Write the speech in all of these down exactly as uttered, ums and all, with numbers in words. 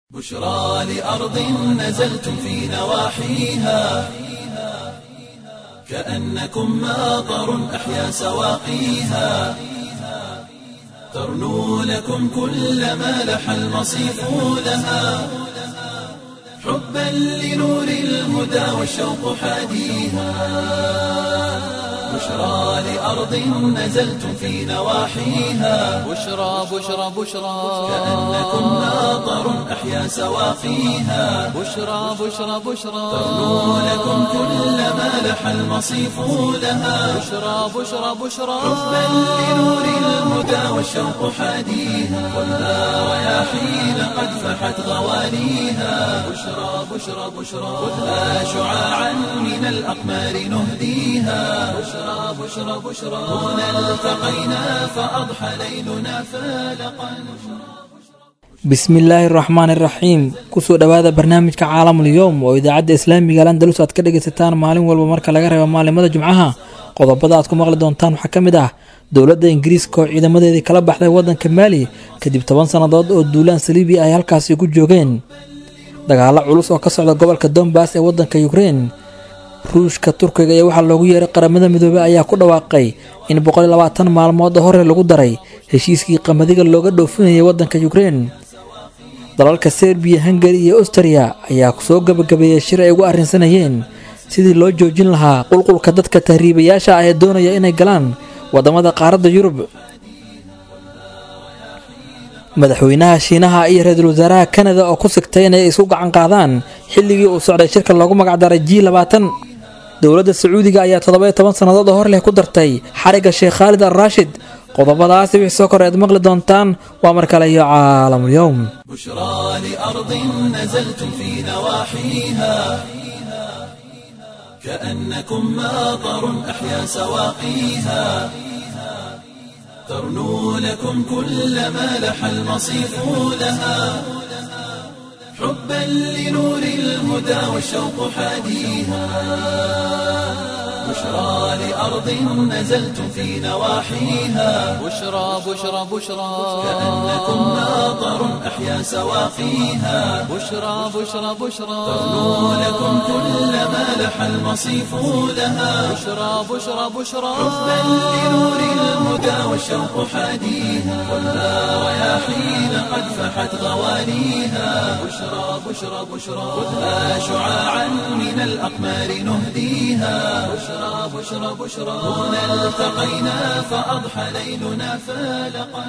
بشرى لأرض نزلتم في نواحيها كأنكم ماطر أحيا سواقيها ترنو لكم كل ما لح المصيف لها حبا لنور الهدى والشوق حاديها بشرى لأرض نزلتم في نواحيها بشرى بشرى بشرى كأنكم ماطر أحيا سواقيها بشرى بشرى بشرى ترنو لكم كل ما لح المصيف لها بشرى بشرى بشرى حبا لنور الهدى والشوق حاديها والها رياحين قد فحت غوانيها بشرى بشرى بشرى خذها شعاعا من الأقمار نهديها بشرى بشرى بشرى هنا التقينا فأضحى ليلنا فالقا bismillaahi araxmaan iraxiim kusoo dhowaada barnaamijka caalamul yowm oo idaacadda islaamiga landalus aad ka dhegaysataan maalin walba marka laga reebo maalimada jumcaha. qodobada aad ku maqli doontaan waxaa ka mid ah dowladda ingiriiska oo ciidamadeedii kala baxday waddanka maali kadib toban sannadood oo duulaan saliibi ay halkaasi ku joogeen. dagaalo culus oo ka socda gobolka donbass ee waddanka ukrein. ruushka, turkiga iyo waxaa loogu yeeray qaramada midoobey ayaa ku dhawaaqay in boqol iyo labaatan maalmood hore lagu daray heshiiskii qamadiga looga dhoofinayay waddanka ukrein. dalalka serbiya, hungari iyo austria ayaa soo gabagabeeyay shir ay ugu arrinsanayeen sidii loo joojin lahaa qulqulka dadka tahriibayaasha ah ee doonaya inay galaan wadamada qaaradda yurub. madaxweynaha shiinaha iyo ra-iisul wasaaraha kanada oo ku sigtay inay isku gacan qaadaan xilligii uu socday shirka loogu magacdaray g labaatan. dowladda sacuudiga ayaa toddoba-iyo toban sannadood oo hor leh ku dartay xariga sheekh khaalid al raashid. qodobadaasi wixii soo kor eed maqli doontaan waa mar kale iyo caalamul yowm. بشرى لأرض نزلتم في نواحيها كأنكم ماطر أحيا سواقيها ترنو لكم كل ما لح المصيف لها حبا لنور الهدى والشوق حاديها بشرى لأرض نزلتم في نواحيها بشرى بشرى بشرى كأنكم ماطر أحيا سواقيها بشرى بشرى بشرى ترنو لكم كل ما لح المصيف لها بشرى بشرى بشرى حبا لنور الهدى والشوق حاديها والها رياحين قد فحت غوانيها بشرى بشرى بشرى خذها شعاعا من الأقمار نهديها بشرى بشرى بشرى هنا التقينا فأضحى ليلنا فالقا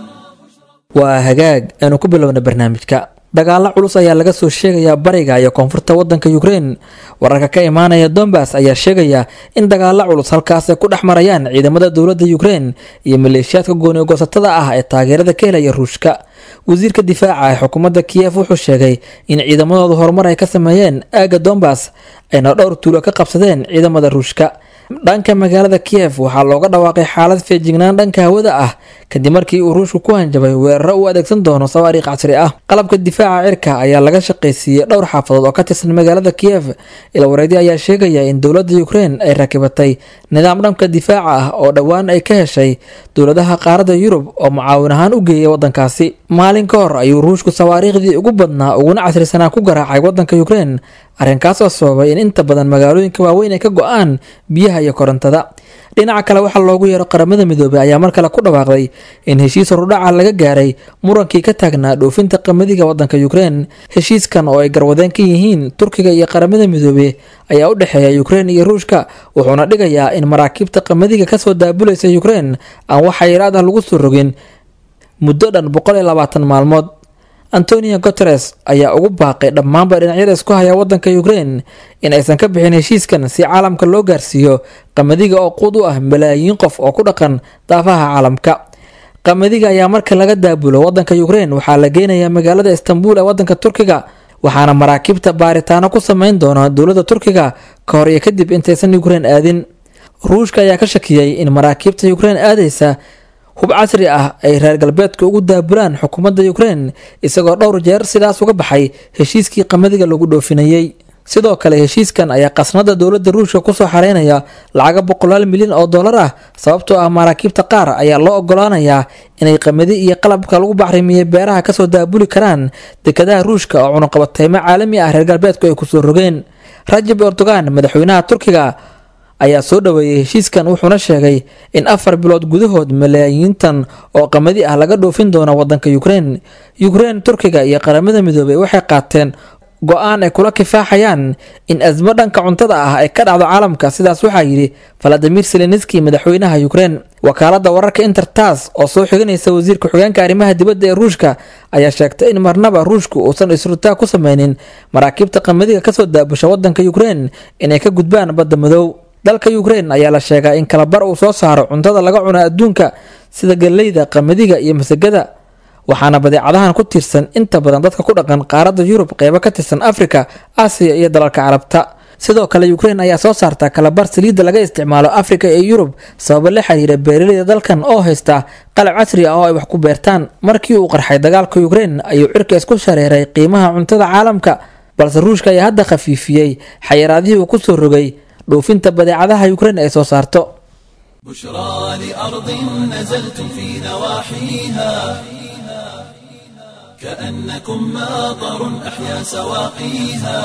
waa hagaag aanu ku bilowna barnaamijka. dagaalo culus ayaa laga soo sheegayaa bariga iyo koonfurta waddanka ukrein. wararka ka imaanaya donbass ayaa sheegaya in dagaalo culus halkaas ay ku dhex marayaan ciidamada dowladda ukrein iyo maleeshiyaadka gooni goosatada ah ee taageerada ka helaya ruushka. wasiirka difaaca ee xukuumadda kiyef wuxuu sheegay in ciidamadoodu horumar ay ka sameeyeen aagga donbass ayna dhowr tuulo ka qabsadeen ciidamada ruushka. dhanka magaalada kiyef waxaa looga dhawaaqay xaalad feejignaan dhanka hawada ah kadib markii uu ruushku ku hanjabay weeraro uu adeegsan doono sawaariikh casri ah. qalabka difaaca cirka ayaa laga shaqaysiiyey dhowr xaafadood oo ka tirsan magaalada kiyef. ilwareedyo ayaa sheegaya in dowladda ukrein ay rakibatay nidaam dhanka difaaca ah oo dhowaan ay ka heshay dowladaha qaaradda yurub oo mucaawin ahaan u geeyay waddankaasi. maalin ka hor ayuu ruushku sawaariikhdii ugu badnaa uguna casrisanaa ku garaacay waddanka ukrein, arrinkaas oo sababay in inta badan magaalooyinka waaweyn ay ka go-aan biyaha iyo korontada. dhinaca kale waxaa loogu yeero qaramada midoobey ayaa mar kale ku dhawaaqday in heshiis horudhaca laga gaaray murankii ka taagnaa dhoofinta qamadiga waddanka ukrein. heshiiskan oo ay garwadeen ka yihiin turkiga iyo qaramada midoobey ayaa u dhexeeya ukrein iyo ruushka, wuxuuna dhigayaa in maraakiibta qamadiga kasoo daabulaysa ukrein aan wax xayiraad ah lagu soo rogin muddo dhan boqol iyo labaatan maalmood. antonio guteres ayaa ugu baaqay dhammaanba dhinacyada isku haya waddanka ukrein in aysan ka bixin heshiiskan si caalamka loo gaarsiiyo qamadiga oo quud u ah malaayiin qof oo ku dhaqan daafaha caalamka. qamadiga ayaa marka laga daabulo waddanka ukrein waxaa la geynayaa magaalada istanbul ee waddanka turkiga, waxaana maraakiibta baaritaano ku sameyn doona dowladda turkiga ka hor iyo kadib intaysan ukrein aadin. ruushka ayaa ka shakiyey in maraakiibta ukrein aadaysa hub casri ah ay reer galbeedka ugu daabulaan xukuumadda ukrein, isagoo dhowr jeer sidaas uga baxay heshiiskii qamadiga lagu dhoofinayay. sidoo kale heshiiskan ayaa qasnada dowladda ruushka kusoo xareynaya lacaga boqolaal milyan oo dollar ah sababtoo ah maraakiibta qaar ayaa loo ogolaanayaa inay qamadi iyo qalabka lagu bacrimiye beeraha kasoo daabuli karaan dekadaha ruushka oo cunuqabateymo caalami ah reer galbeedku ay kusoo rogeen. Rajab Erdogan madaxweynaha Turkiga ayaa soo dhaweeyay heshiiskan wuxuuna sheegay in afar bilood gudahood malaayiintan oo qamadi ah laga dhoofin doono wadanka Ukraine. Ukraine, Turkiga iyo qaramada midoobay waxay qaateen go-aan ay kula kifaaxayaan in azmo dhanka cuntada ah ay ka dhacdo caalamka, sidaas waxaa yidhi Volodymyr Zelensky madaxweynaha Ukraine. Wakaalada wararka Intertass oo soo xiganaysa wasiirka xogeenka arrimaha dibadda ee Ruushka ayaa sheegtay in marnaba Ruushku uusan isrutaa ku sameynin maraakiibta qamadiga kasoo daabusha wadanka Ukraine inay ka gudbaan badda madow. Dalka Ukraine ayaa la sheegaa in kala bar uu soo saaro cuntada laga cuno adduunka sida galleyda, qamadiga iyo masagada, waxaana badeecadahan ku tiirsan inta badan dadka ku dhaqan qaaradda Yurub, qeybo ka tirsan Afrika, Aasiya iyo dalalka Carabta. Sidoo kale Ukraine ayaa soo saarta kala bar saliidda laga isticmaalo Afrika iyo Yurub sabab la xiriira beeraleyda dalkan oo haysta qalab casri ah oo ay wax ku beertaan. Markii uu qarxay dagaalka Ukraine ayuu cirka isku shareeray qiimaha cuntada caalamka, balse Ruushka ayaa hadda khafiifiyey xayiraadihii uu ku soo rogay dhoofinta badeecadaha Ukraine ay soo saarto. بشرى لأرض نزلتم في نواحيها كأنكم ماطر أحيا سواقيها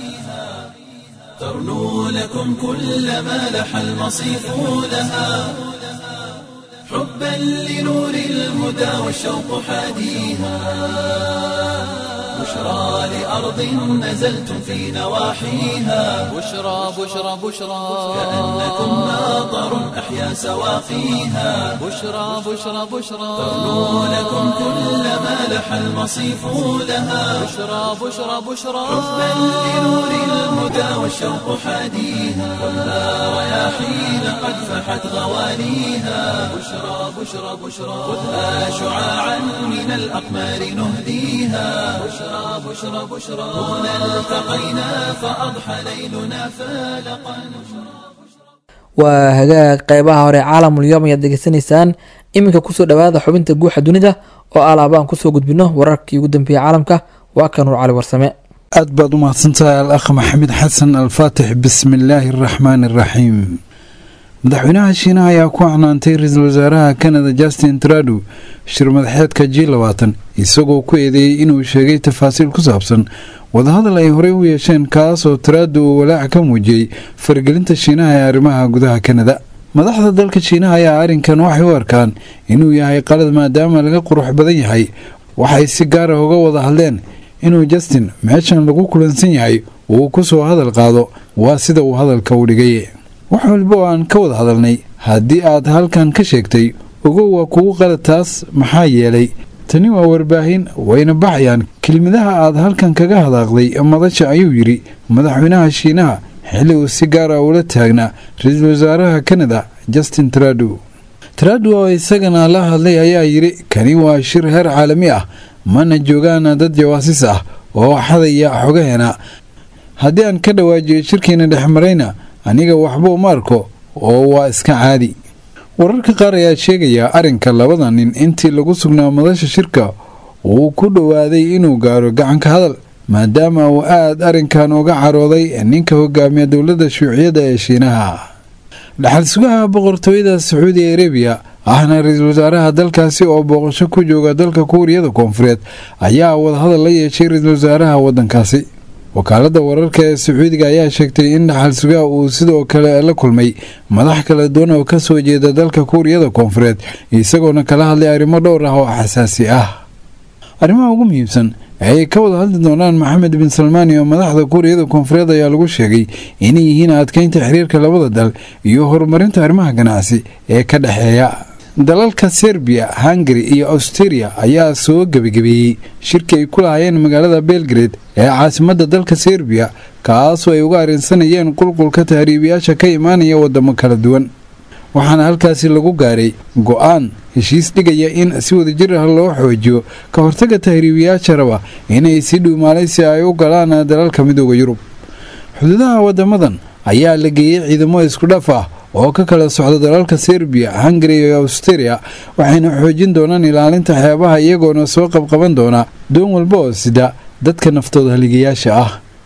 ترنو لكم كل ما لح المصيف لها حبا لنور الهدى والشوق حاديها بشرى لأرض نزلتم في نواحيها بشرى بشرى بشرى كأنكم ماطر أحيا سواقيها بشرى بشرى بشرى ترنو لكم كل ما لح المصيف لها بشرى بشرى بشرى حبا لنور الهدى والشوق حاديها ولا رياحين قد فحت غوانيها بشرى بشرى بشرى خذها شعاعا من الأقمار نهديها بشرى بشرى بشرى هنا التقينا فأضحى ليلنا فالقا. waa hagaag qeybaha hore caalamul yawm ayaad degeysanaysaan. iminka kusoo dhawaada xubinta guuxa dunida oo alaabaan kusoo gudbino wararkii ugu dambeeyay caalamka. waa kan Nuur Cali Warsame. aad baad u mahadsantahay al-akh maxamed xasan al-faatix. bismillaahi araxmaani araxiim. madaxweynaha shiinaha ayaa ku canaantay ra-iisul wasaaraha Canada Justin Trudeau shir madaxeedka G labaatan isagoo ku eedeeyay inuu sheegay tafaasiil ku saabsan wadahadal ay horey u yeesheen kaasoo Trudeau uu walaac ka muujiyey faragelinta shiinaha ee arrimaha gudaha Canada. madaxda dalka shiinaha ayaa arrinkan waxay u arkaan inuu yahay qalad maadaama laga qurux badan yahay. waxay si gaar ah uga wada hadleen inuu Justin meeshan lagu kulansan yahay uu ku soo hadal qaado. waa sida uu hadalka u dhigay. wax walba oo aan ka wada hadalnay haddii aad halkan ka sheegtay ogow waa kugu qalad. taas maxaa yeelay tani waa warbaahin wayna baxayaan kelmadaha aad halkan kaga hadaaqday madasha, ayuu yidhi madaxweynaha shiinaha xilli uu si gaar ah ula taagnaa ra-iisul wasaaraha Canada Justin Trudeau. Trudeau oo isagana la hadlay ayaa yidhi kani waa shir heer caalami ah, mana joogaan dad jawaasis ah oo xadaya xogaheena. haddii aan ka dhawaajiyo shirkeena dhexmarayna aniga waxba uma arko oo waa iska caadi. wararka qaar ayaa sheegaya arrinka labada nin intii lagu sugnaa madasha shirka uu ku dhowaaday inuu gaaro gacanka hadal maadaama uu aad arrinkan uga carooday ninka hogaamiya dowladda shuuciyadda ee shiinaha. dhaxal sugaha boqortooyada Sacuudi Arabiya ahna ra-iisul wasaaraha dalkaasi oo booqasho ku jooga dalka Kuuriyada Koonfureed ayaa wadahadal la yeeshay ra-iisul wasaaraha wadankaasi. wakaalada wararka ee Sacuudiga ayaa sheegtay in dhaxal sugaha uu sidoo kale la kulmay madax kala duwan oo ka soo jeeda dalka Kuuriyada Koonfureed isagoona kala hadlay arrimo dhowr ah oo xasaasi ah. arrimaha ugu muhiimsan ay ka wada hadli doonaan Maxamed bin Salmaan iyo madaxda Kuuriyada Koonfureed ayaa lagu sheegay inay yihiin adkeynta xiriirka labada dal iyo horumarinta arrimaha ganacsi ee ka dhaxeeya. dalalka Serbia, Hungary iyo Austria ayaa soo gabagabeeyay shirkii ay ku lahaayeen magaalada Belgrade ee caasimadda dalka Serbia kaasoo ay uga arrinsanayeen qulqulka tahriibayaasha ka imaanaya wadamo kala duwan. waxaana halkaasi lagu gaaray go-aan heshiis dhigaya in si wadajir ah loo xoojiyo ka hortaga tahriibayaasha raba inay si dhuumaalay si ay u galaan dalalka midooda Yurub. xuduudaha wadamadan ayaa la geeyay ciidamo isku dhaf ah oo ka kala socda dalalka Serbia, Hungary iyo Austria, waxayna xoojin doonaan ilaalinta xeebaha iyagoona soo qabqaban doona doon walba oo sida dadka naftooda haligayaasha ah.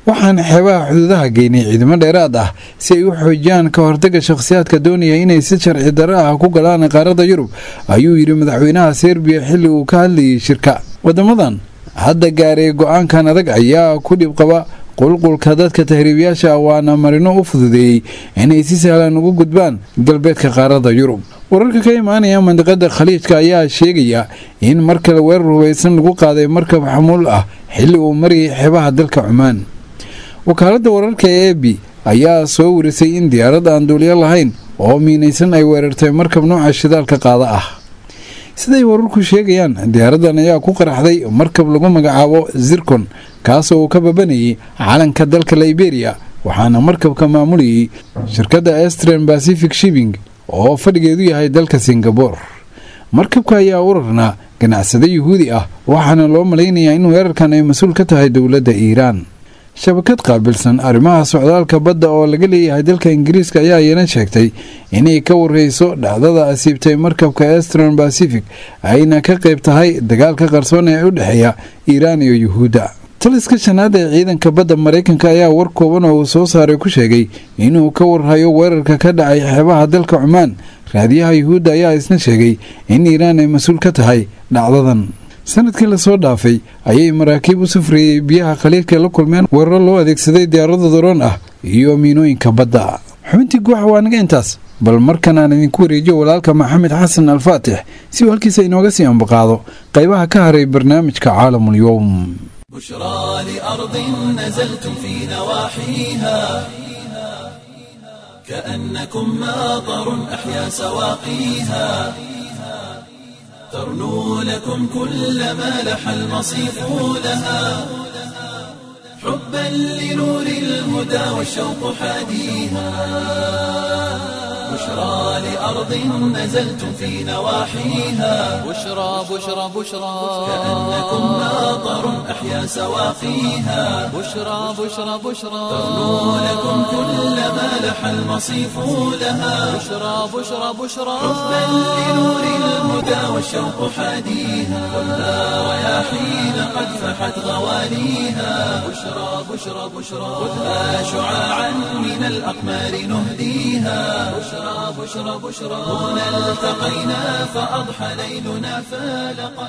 waxaana xeebaha xuduudaha geynay ciidamo dheeraad ah si ay u xoojiyaan ka hortaga shakhsiyaadka doonaya inay si sharci darro ah ku galaan qaaradda yurub ayuu yidhi madaxweynaha serbiya xilli uu ka hadlayay shirka. wadamadan hadda gaaray go-aankan adag ayaa ku dhib qaba qulqulka dadka tahriibayaasha waana marino u fududeeyey inay si sahlan ugu gudbaan galbeedka qaaradda yurub. wararka ka imaanaya mandiqada khaliijka ayaa sheegaya in mar kale weerar hubaysan lagu qaaday markab xamuul ah xilli uu marayay xeebaha dalka cumaan. wakaaladda wararka ee a b ayaa soo warisay in diyaarad aan duuliyo lahayn oo miinaysan ay weerartay markab nooca shidaalka qaada ah. siday wararku sheegayaan diyaaradan ayaa ku qaraxday markab lagu magacaabo zircon kaasoo uu ka babanayay calanka dalka Liberia waxaana markabka maamulayay shirkadda Eastern Pacific Shipping oo fadhigeedu yahay dalka Singapore. markabka ayaa urarnaa ganacsade Yuhuudi ah waxaana loo maleynayaa in weerarkan ay mas'uul ka tahay dowladda Iiraan. shabakad qaabilsan arrimaha socdaalka badda oo laga leeyahay dalka Ingiriiska ayaa iyana sheegtay inay ka warheyso dhacdada asiibtay markabka Eastern Pacific ayna ka qayb tahay dagaalka qarsoon ee u dhexeeya Iiraan iyo Yuhuudda. taliska shanaad ee ciidanka badda Mareykanka ayaa war kooban oo uu soo saaray ku sheegay inuu ka warhayo weerarka ka dhacay xeebaha dalka Cumaan. raadiyaha Yuhuudda ayaa isna sheegay in Iiraan ay mas'uul ka tahay dhacdadan. sanadkii la soo dhaafay ayay maraakiib u safrayay biyaha khaliijka la kulmeen weeraro loo adeegsaday diyaarado daroon ah iyo miinooyinka badda. xubintii guuxa waa naga intaas, bal markan aan idinku wareejiyo walaalka maxamed xasan alfaatix si uu halkiisa inooga sii ambaqaado qaybaha ka haray barnaamijka caalamul yowm. بشرى لأرض نزلتم في نواحيها كأنكم ماطر أحيا سواقيها ترنو لكم كل ما لح المصيف لها حبا لنور الهدى والشوق حاديها بشرى لأرض نزلتم في نواحيها بشرى بشرى بشرى كأنكم ماطر أحيا سواقيها بشرى بشرى بشرى ترنو لكم كل ما لح المصيف لها بشرى بشرى بشرى حبا لنور الهدى والشوق حاديها ولا رياحين قد فحت غواليها بشرى بشرى بشرى خذها شعاعا من الأقمار نهديها بشرى بشرى بشرى هنا التقينا فأضحى ليلنا فالقا.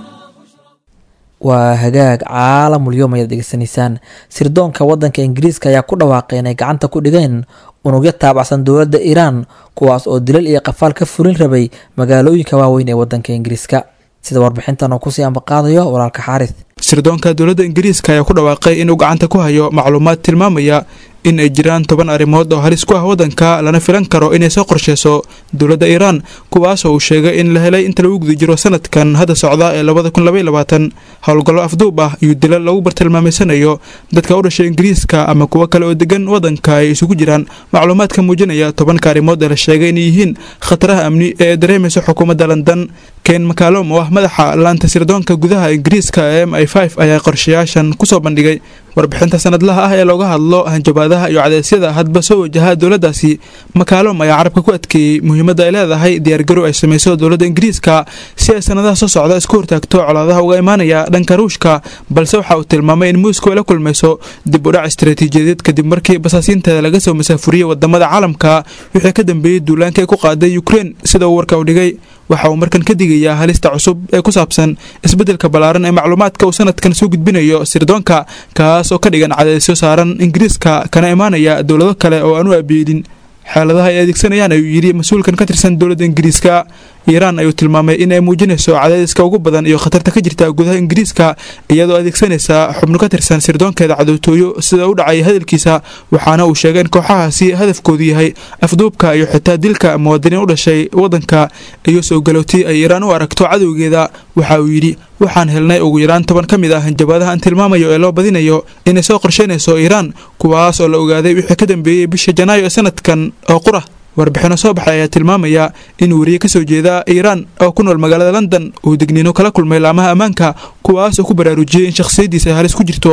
waa hagaag caalamul yowm ayaad degeysanaysaan. sirdoonka wadanka Ingiriiska ayaa ku dhawaaqay inay gacanta ku dhigeen unugyo taabacsan dowladda Iiraan kuwaas oo dilal iyo qafaal ka fulin rabay magaalooyinka waaweyn ee wadanka Ingiriiska. sida warbixintan oo ku sii ambaqaadayo walaalka Xaaris. sirdoonka dowladda Ingiriiska ayaa ku dhawaaqay inuu gacanta ku hayo macluumaad tilmaamaya in ay jiraan toban arrimood oo halis ku ah wadanka lana filan karo inay soo qorsheyso dowladda Iiraan kuwaas oo uu sheegay in la helay inta lagu guda jiro sanadkan hadda socda ee laba kun iyo laba iyo labaatan howlgallo afduub ah iyo dilal lagu bartilmaameysanayo dadka u dhashay Ingiriiska ama kuwa kale oo degan wadanka ay isugu jiraan macluumaadka muujinaya tobanka arrimood ee la sheegay in yihiin khataraha amni ee dareemayso xukuumadda London. Ken McCallum oo ah madaxa laanta sirdoonka gudaha Ingiriiska ee M I five ayaa qorshayaashan ku soo bandhigay warbixinta sanadlaha ah ee looga hadlo hanjabaadaha iyo cadeysyada hadba soo wajaha dowladdaasi. McCallum ayaa carabka ku adkeeyey muhiimadda ay leedahay diyaargarow ay samayso dowladda Ingiriiska si ay sanadaha soo socda isku hortaagto colaadaha uga imaanaya dhanka Ruushka, balse waxa uu tilmaamay in Moscow la kulmayso dib u dhac istiraatiijiyadeed kadib markii basaasiinteeda laga soo masaafuriyay wadamada caalamka wixii ka dambeeyay duulaanka ay ku qaaday Ukraine. sida uu warka u dhigay waxa uu markan ka digayaa halista cusub ee ku saabsan isbeddelka ballaaran ee macluumaadka uu sanadkan soo gudbinayo sirdoonka kaas oo ka dhigan cadaysyo saaran Ingiriiska kana imaanaya dowlado kale oo aan u abeelin xaaladaha ay adeegsanayaan ayuu yidhi mas-uulkan ka tirsan dowladda Ingiriiska. Iiraan ayuu tilmaamay in ay muujinayso cadaadiska ugu badan iyo khatarta ka jirta gudaha Ingiriiska iyadoo adeegsanaysa xubno ka tirsan sirdoonkeeda cadowtooyo sida u dhacay hadalkiisa, waxaana uu sheegay in kooxahaasi hadafkoodu yahay afduubka iyo xitaa dilka muwaadiniin u dhashay wadanka iyo soo galowtii ay Iiraan u aragto cadowgeeda. waxa uu yidhi waxaan helnay ugu yaraan toban ka mid ah hanjabaadaha aan tilmaamayo ee loo badinayo inay soo qorsheynayso Iiraan kuwaas oo la ogaaday wixii ka dambeeyay bisha Janaayo ee sanadkan oo qura. warbixino soo baxay ayaa tilmaamaya in wariye ka soo jeeda Iiraan oo ku nool magaalada London uu digniino kala kulmay laamaha ammaanka kuwaas oo ku baraarujiyay in shakhsiyadiisa halis ku jirto.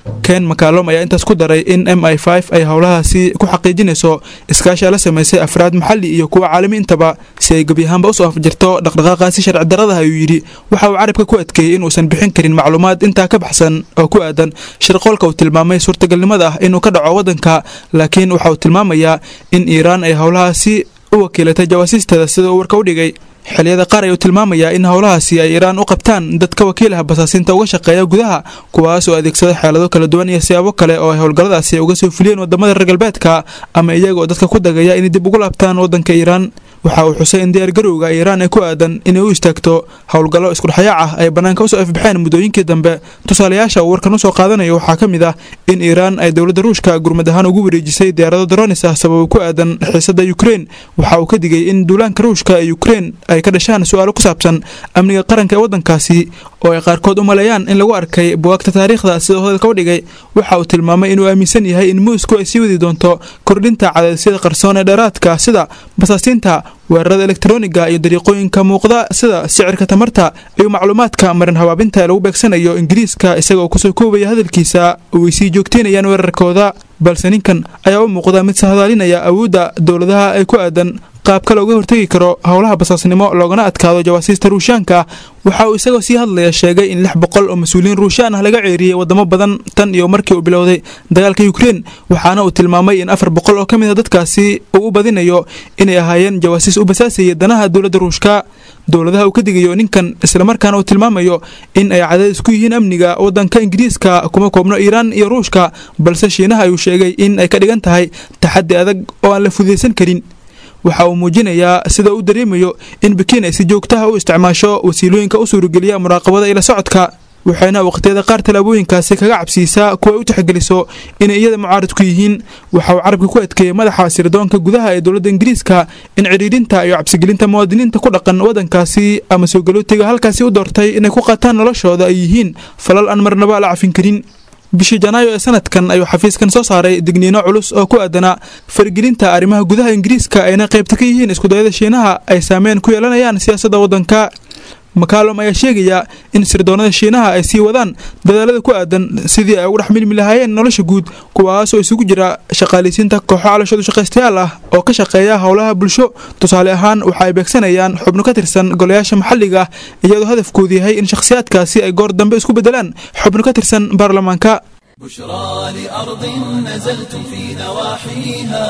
ken macallum ayaa intaas ku daray in M I five ay howlahaasi ku xaqiijinayso iskaashi la sameysay afraad maxalli iyo kuwa caalami intaba si ay gabi ahaanba u soo afjirto dhaqdhaqaaqaasi sharci darrada ayuu yidhi waxa uu carabka ku adkeeyey in uusan bixin karin macluumaad intaa ka baxsan oo ku aadan shirqoolka uu tilmaamay suurtagalnimada ah inuu ka dhaco waddanka laakiin waxa uu tilmaamayaa in Iiraan ay howlahaasi u wakiilatay jawaasiisteeda sida uu warka u dhigay xilliyada qaar ayuu tilmaamayaa in howlahaasi ay Iiraan u qabtaan dadka wakiilaha basaasinta uga shaqeeya gudaha kuwaas oo adeegsada xeelado kala duwan iyo siyaabo kale oo ay howlgalladaasi uga soo fuliyeen wadamada reer galbeedka ama iyagoo dadka ku dagaya inay dib ugu laabtaan waddanka Iiraan waxa uu xusay in diyaargarowga Iiraan ay ku aadan inay u istaagto howlgallo isku dhaxyaac ah ay banaanka u soo ifbixeen muddooyinkii dambe tusaalayaasha uu warkan u soo qaadanayo waxaa ka mid ah in Iiraan ay dowladda Ruushka gurmad ahaan ugu wareejisay diyaarado drones ah sabab ku aadan xiisadda Ukraine waxa uu ka digay in duulaanka Ruushka ee Ukraine ay ka dhashaan su'aalo ku saabsan amniga qaranka ee waddankaasi oo ay qaarkood u maleeyaan in lagu arkay buugagta taariikhda sida hadalka u dhigay waxa uu tilmaamay inuu aaminsan yahay in Moscow ay sii wadi doonto kordhinta cadaadisyada qarsoon ee dheeraadka sida basaasiinta weerarada elektarooniga iyo dariiqooyinka muuqda sida sicirka tamarta iyo macluumaadka marin habaabinta ee lagu beegsanayo Ingiriiska isagoo ku soo koobaya hadalkiisa oo ay sii joogteynayaan weerarkooda balse ninkan ayaa u muuqda mid sahdaalinaya awoodda dowladaha ay ku aadan qaabka looga hortagi karo howlaha basaasnimo loogana adkaado jawaasiista Ruushaanka waxa uu isagoo sii hadlaya sheegay in lix boqol oo mas'uuliyiin Ruushaan ah laga ceeriyay wadamo badan tan iyo markii uu bilowday dagaalka Ukraine waxaana uu tilmaamay in afar boqol oo kamid ah dadkaasi uu u badinayo inay ahaayeen jawaasiis u basaasayay danaha dowladda Ruushka dowladaha uu ka digayo ninkan isla markaana uu tilmaamayo in ay cadaadis ku yihiin amniga waddanka Ingiriiska kuma koobno Iiraan iyo Ruushka balse Shiinaha ayuu sheegay in ay ka dhigan tahay taxaddi adag oo aan la fududeysan karin waxa uu muujinayaa sida uu dareemayo in Beijing ay si joogto ah u isticmaasho wasiilooyinka u suurageliya muraaqabada ila socodka waxayna waqtiyada qaar talaabooyinkaasi kaga cabsiisaa kuwa u tixgeliso inay iyada mucaarid ku yihiin waxa uu carabka ku adkeeyay madaxa sirdoonka gudaha ee dowladda Ingiriiska in ciriirinta iyo cabsigelinta muwaadiniinta ku dhaqan waddankaasi ama soo galootiga halkaasi u doortay inay ku qaataan noloshooda ay yihiin falal aan marnaba la cafin karin bishii Janaayo ee sanadkan ayuu xafiiskan soo saaray digniino culus oo ku aadana fargelinta arrimaha gudaha Ingiriiska ayna qaybta ka yihiin isku dayada Shiinaha ay saameyn ku yeelanayaan siyaasadda waddanka Macallum ayaa sheegaya in sirdoonada Shiinaha ay sii wadaan dadaalada ku aadan sidii ay ugu dhaxmilmi lahaayeen nolosha guud kuwaas oo isugu jira shaqaaleysiinta kooxo calashadu shaqaystayaal ah oo ka shaqeeya howlaha bulsho tusaale ahaan waxa ay beegsanayaan xubno ka tirsan golayaasha maxalliga iyadoo hadafkoodu yahay in shakhsiyaadkaasi ay goor dambe isku bedelaan xubno ka tirsan baarlamaanka بشرى لأرض نزلتم في نواحيها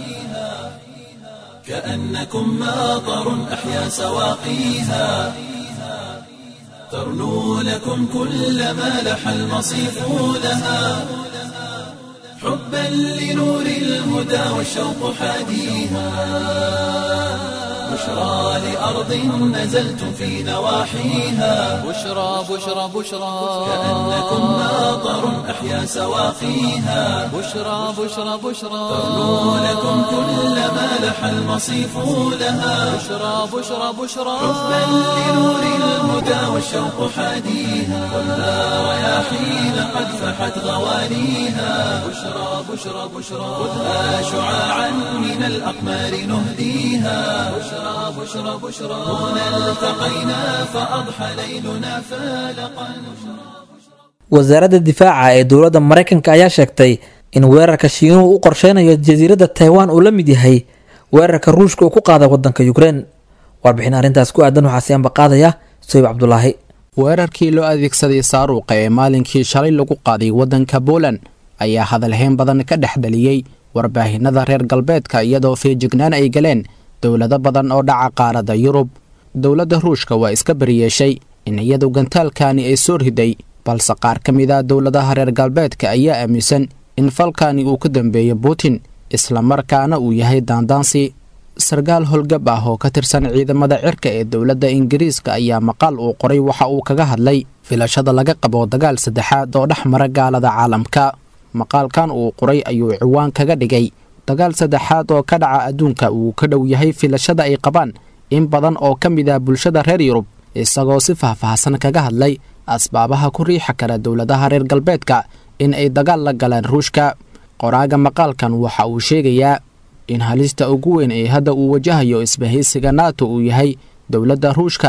كأنكم ماطر أحيا سواقيها ترنو لكم كل ما لح المصيف لها حبا لنور الهدى والشوق حاديها بشرى لأرض نزلتم في نواحيها بشرى بشرى بشرى كأنكم ماطر أحيا سواقيها بشرى بشرى بشرى ترنو لكم كل ما لح المصيف لها بشرى بشرى بشرى حبا لنور الهدى والشوق حاديها كلها رياحين قد فحت غوانيها بشرى بشرى بشرى خذها شعاعا من الأقمار نهديها بشرى بشرى بشرى هنا التقينا فأضحى ليلنا فالقا wasaaradda difaaca ee dowladda Mareykanka ayaa sheegtay in weerarka Shiinuhu u qorsheynayo jasiiradda Taiwan uu la mid yahay weerarka Ruushka uu ku qaaday waddanka Ukraine warbixin arrintaas ku aadan waxaa si anbaqaadaya Sayib Cabdullaahi weerarkii loo adeegsaday saaruuqa ee maalinkii shalay lagu qaaday waddanka Poland ayaa hadalhayn badan ka dhex dhaliyay warbaahinada reer galbeedka iyadoo feejignaan ay galeen dowlado badan oo dhaca qaaradda Yurub dowladda Ruushka waa iska bariyeeshay in iyadu gantaalkani ay soo riday balse qaar ka mid ah dowladaha reer galbeedka ayaa aaminsan in falkani uu ka dambeeyo Putin isla markaana uu yahay daandaansi sargaal holgab ah oo ka tirsan ciidamada cirka ee dowladda Ingiriiska ayaa maqaal uu qoray waxa uu kaga hadlay filashada laga qabo dagaal saddexaad oo dhex mara gaalada caalamka maqaalkan uu qoray ayuu ciwaan kaga dhigay dagaal saddexaad oo ka dhaca adduunka uu ka dhow yahay filashada ay qabaan in badan oo ka mid ah bulshada reer Yurub isagoo si faahfaahsan kaga hadlay asbaabaha ku riixa kara dowladaha reer galbeedka in ay dagaal la galaan Ruushka qoraaga maqaalkan waxa uu sheegayaa in halista ugu weyn ee hadda uu wajahayo isbahaysiga NATO uu yahay dowladda Ruushka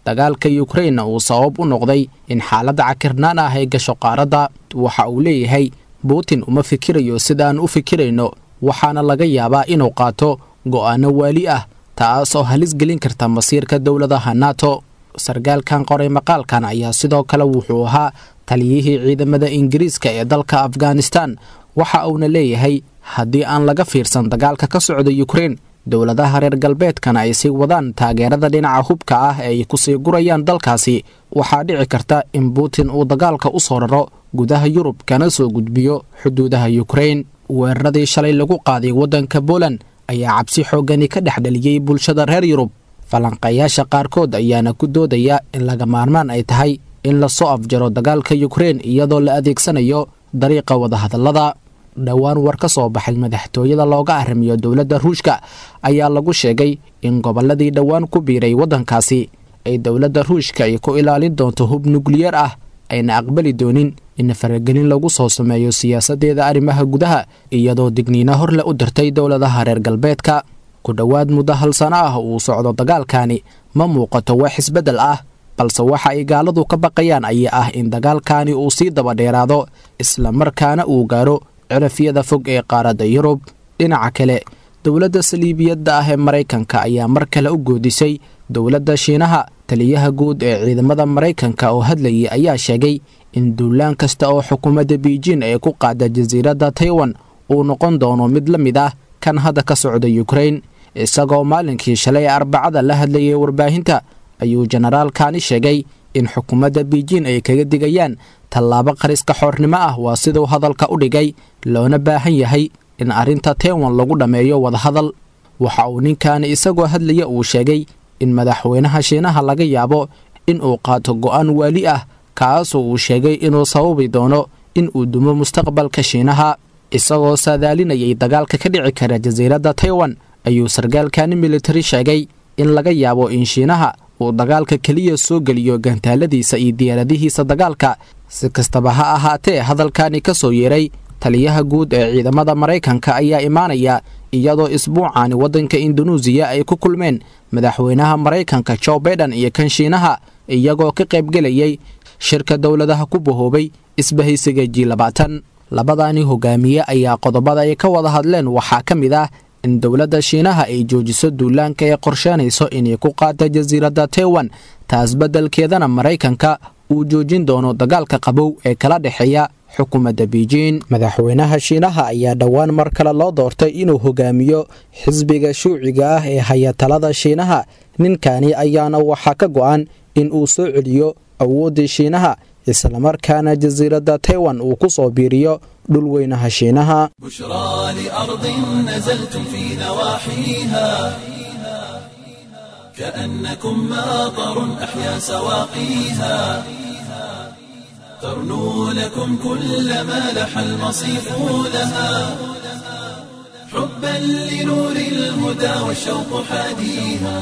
dagaalka yukrainna uu sabab u noqday in xaaladda cakirnaan ah ay gasho qaaradda. waxa uu leeyahay buutin uma fikirayo sidaan u fikirayno, waxaana laga yaabaa inuu qaato go'aano waali ah taas oo halis gelin karta masiirka dowladaha nato. sargaalkan qoray maqaalkan ayaa sidoo kale wuxuu ahaa taliyihii ciidamada ingiriiska ee dalka afghanistan. waxa uuna leeyahay haddii aan laga fiirsan dagaalka ka socda yukrain, dowladaha reer galbeedkana ay sii wadaan taageerada dhinaca hubka ah ee ay kusii gurayaan dalkaasi, waxaa dhici karta in buutin uu dagaalka u soo raro gudaha yurub kana soo gudbiyo xuduudaha yukrain. weeraradii shalay lagu qaaday waddanka Poland ayaa cabsi xoogani ka dhex dhaliyey bulshada reer Yurub. falanqayaasha qaarkood ayaana ku doodaya in laga maarmaan ay tahay in la soo afjaro dagaalka Ukraine iyadoo la adeegsanayo dariiqa wadahadallada. dhowaan war ka soo baxay madaxtooyada looga arrimiyo dowladda Ruushka ayaa lagu sheegay in gobolladii dhowaan ku biiray waddankaasi ay dowladda Ruushka ay ku ilaalin doonto hub nukliyeer ah, ayna aqbali doonin in faragelin lagu soo sameeyo siyaasadeeda arrimaha gudaha, iyadoo digniino horle u dirtay dowladaha reer galbeedka. ku dhowaad muddo hal sano ah uu socdo dagaalkani ma muuqato wax isbeddel ah, balse waxa ay gaaladu ka baqayaan ayaa ah in dagaalkani uu sii daba dheeraado isla markaana uu gaaro cirafyada fog ee qaaradda Yurub. dhinaca kale, dowladda saliibiyadda ah ee Mareykanka ayaa mar kale u goodisay dowladda Shiinaha. taliyaha guud ee ciidamada Mareykanka oo hadlayay ayaa sheegay in duulaan kasta oo xukuumadda Beijing ay ku qaada jasiiradda Taiwan uu noqon doono mid la mid ah kan hadda ka socda Ukraine. isagoo maalinkii shalay Arbacada la hadlayay warbaahinta ayuu generaalkani sheegay in xukuumadda Beijing ay kaga digayaan tallaabo qariska xornimo ah, waa sidoo hadalka u dhigay, loona baahan yahay in arrinta Taiwan lagu dhameeyo wadahadal. waxa uu ninkan isagoo hadlaya uu sheegay in madaxweynaha Shiinaha laga yaabo in uu qaato go'aan waali ah, kaasoo uu sheegay inuu sababi doono in uu dumo mustaqbalka Shiinaha. isagoo saadaalinayay dagaalka ka dhici kara jasiiradda Taiwan ayuu sargaalkani military sheegay in laga yaabo in Shiinaha uu dagaalka kaliya soo geliyo gantaaladiisa iyo diyaaradihiisa dagaalka. si kastaba ha ahaatee, hadalkani ka soo yeeray taliyaha guud ee ciidamada Mareykanka ayaa imaanaya iyadoo isbuucaani waddanka Indonesia ay ku kulmeen madaxweynaha Mareykanka Joe Biden iyo kan Shiinaha, iyagoo ka qaybgelayay shirka dowladaha ku bahoobay isbahaysiga G labaatan. labadani hogaamiye ayaa qodobada ay ka wada hadleen waxaa ka mid ah in dowladda Shiinaha ay joojiso duulaanka ay qorsheynayso inay ku qaado jasiiradda Taiwan, taas beddelkeedana Mareykanka uu joojin doono dagaalka qabow ee kala dhexeeya xukuumadda Beijing. madaxweynaha Shiinaha ayaa dhowaan mar kale loo doortay inuu hogaamiyo xisbiga shuuciga ah ee haya talada Shiinaha. ninkani ayaana waxaa ka go'an in uu soo celiyo awooddii Shiinaha, isla markaana jasiiradda Taiwan uu ku soo biiriyo dhul weynaha Shiinaha. بشرى لأرض نزلتم في نواحيها كأنكم ماطر أحيا سواقيها ترنو لكم كل ما لح المصيف لها حبا لنور الهدى والشوق حاديها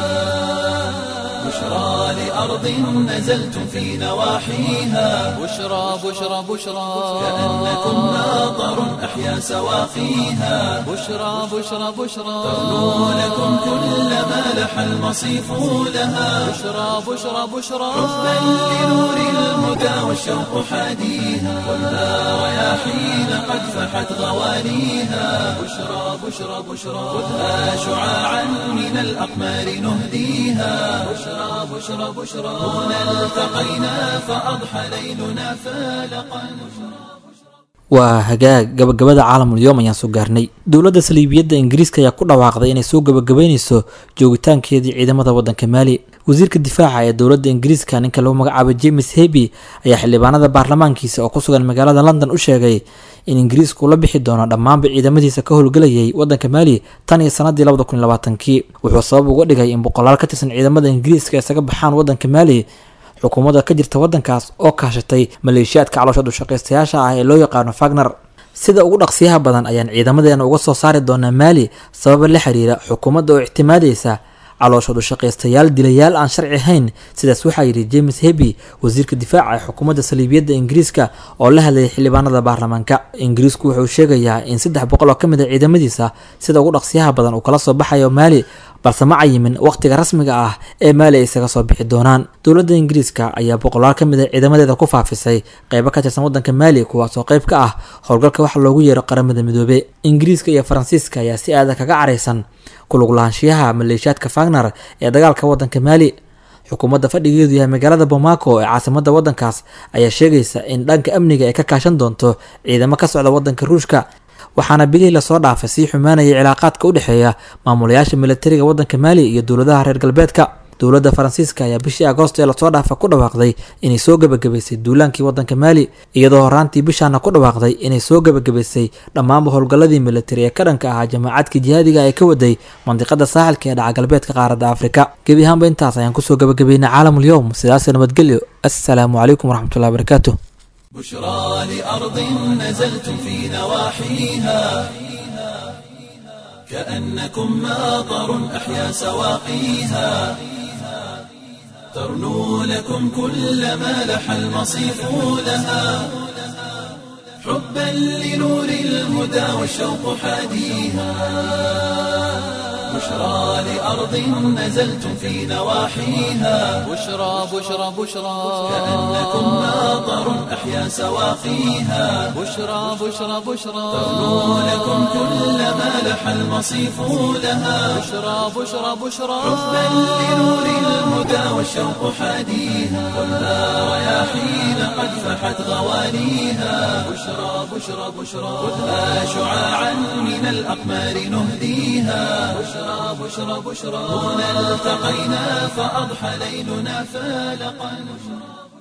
بشرى لأرض نزلتم في نواحيها بشرى بشرى بشرى كأنكم ماطر أحيا سواقيها بشرى بشرى بشرى ترنو لكم كل ما لح المصيف لها بشرى بشرى بشرى حبا لنور الهدى والشوق حاديها والها رياحين قد فحت غوانيها بشرى بشرى بشرى خذها شعاعا من الأقمار نهديها بشرى بشرى بشرى هنا التقينا فأضحى ليلنا فالقا. waa hagaag gabagabada caalamul yoom ayaan soo gaarnay. dowladda saliibiyadda ingiriiska ayaa ku dhawaaqday inay soo gabagabeynayso joogitaankeedii ciidamada waddanka Maali. wasiirka difaaca ee dowladda ingiriiska ninka lagu magacaabo James Heby ayaa xildhibaanada baarlamaankiisa oo ku sugan magaalada London u sheegay in ingiriisku la bixi doono dhammaanba ciidamadiisa ka howlgalayay waddanka Maali tan iyo sanadii labada kun iyo labaatan-kii. wuxuu sabab uga dhigay in boqolaal ka tirsan ciidamada ingiriiska isaga baxaan waddanka Maali. xukuumadda ka jirta waddankaas oo kaashatay maleeshiyaadka caloosha dushaqaystayaasha ah ee loo yaqaano Wagner. sida ugu dhaqsiyaha badan ayaan ciidamadeena uga soo saari doonaa Maali sabab la xiriira xukuumadda oo ictimaadaysa caloosha dushaqaystayaal dilayaal aan sharci ahayn. sidaas waxaa yidhi James Heby, wasiirka difaaca ee xukuumadda saliibiyadda ingiriiska oo la hadlayay xildhibaanada baarlamaanka. ingiriisku wuxuu sheegayaa in saddex boqol oo ka mid ah ciidamadiisa sida ugu dhaqsiyaha badan uu kala soo baxayo Maali, balse ma cayimin wakhtiga rasmiga ah ee maali ay isaga soo bixi doonaan. dowladda ingiriiska ayaa boqolaal ka mid ah ciidamadeeda ku faafisay qeybo ka tirsan waddanka maali kuwaasoo qayb ka ah howlgalka waxa loogu yeero qaramada midoobey. ingiriiska iyo faransiiska ayaa si aada kaga caraysan kulug lahaanshiyaha maleeshiyaadka Wagner ee dagaalka waddanka maali. xukuumadda fadhigeedu yahay magaalada Bamako ee caasimadda waddankaas ayaa sheegaysa in dhanka amniga ay ka kaashan doonto ciidamo ka socda waddanka Ruushka, waxaana bilihii lasoo dhaafay sii xumaanayay cilaaqaadka u dhexeeya maamulayaasha militariga waddanka maali iyo dowladaha reer galbeedka. dowladda faransiiska ayaa bishii agoosto ee lasoo dhaafa ku dhawaaqday inay soo gabagabaysay duulaankii waddanka maali, iyadoo horaantii bishaana ku dhawaaqday inay soo gabagabaysay dhammaanba howlgalladii militari ee ka dhanka ahaa jamaacadka jihaadiga ee ka waday mandiqada saaxilka ee dhaca galbeedka qaaradda Afrika. gebi ahaanba intaas ayaan kusoo gabagabaynay caalamul yowm. sidaas nabadgelyo, assalaamu calaykum waraxmatullahi wabarakaatuh. بشرى لأرض نزلتم في نواحيها كأنكم ماطر أحيا سواقيها ترنو لكم كل ما لح المصيف لها حبا لنور الهدى والشوق حاديها بشرى لأرض نزلتم في نواحيها بشرى بشرى بشرى كأنكم ماطر أحيا سواقيها بشرى بشرى بشرى ترنو لكم كل ما لح المصيف لها بشرى بشرى بشرى حبا لنور الهدى والشوق حاديها كلها رياحين قد فحت غوانيها بشرى بشرى بشرى خذها شعاعا من الأقمار نهديها بشرى بشرى بشرى هنا التقينا فأضحى ليلنا فالقا